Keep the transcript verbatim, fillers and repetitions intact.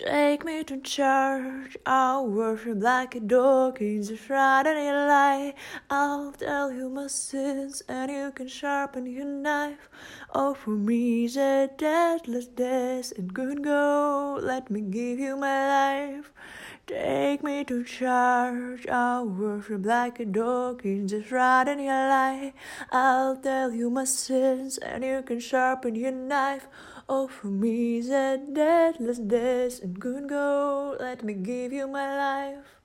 Take me to church, I'll worship like a dog in the Friday light. I'll tell you my sins and you can sharpen your knife. Oh, for me the deathless days and good go, let me give you my life. Take me to church, I'll worship like a dog in the Friday light. I'll tell you my sins and you can sharpen your knife. Oh, for me the deathless days and good go, let me give you my life.